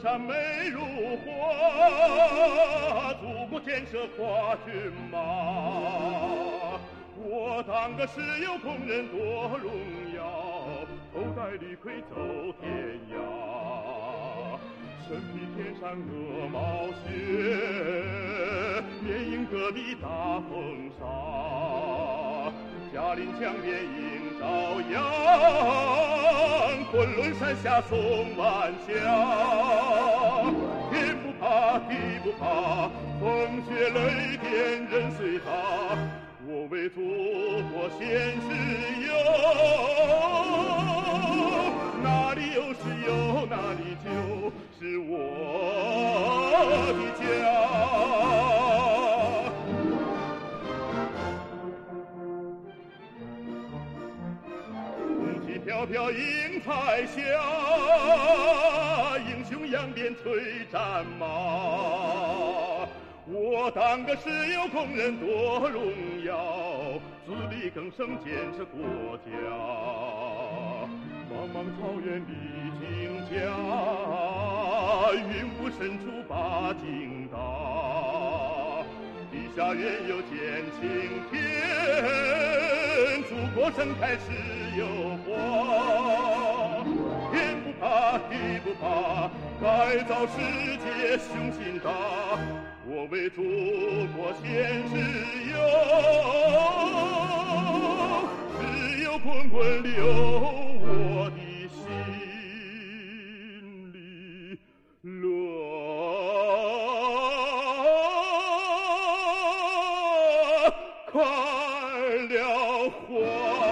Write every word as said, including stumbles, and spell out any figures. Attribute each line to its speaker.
Speaker 1: 山美如画，祖国建设跨骏马。我当个石油工人多荣耀，头戴绿盔走天涯。身披天山鹅毛靴，面迎戈壁大风沙。嘉陵江边迎朝阳，昆仑山下送晚霞。天不怕地不怕，风雪雷电任随他。我为祖国献石油，哪里有石油哪里就是我的家。飘飘映彩霞，英雄扬鞭催战马。我当个石油工人多荣耀，自力更生建设国家。茫茫草原历经家，云雾深处把景大。地下原有见青天，祖国盛开石油花。天不怕地不怕，改造世界雄心大。我为祖国献石油，石油滚滚流我的心里乐快了花。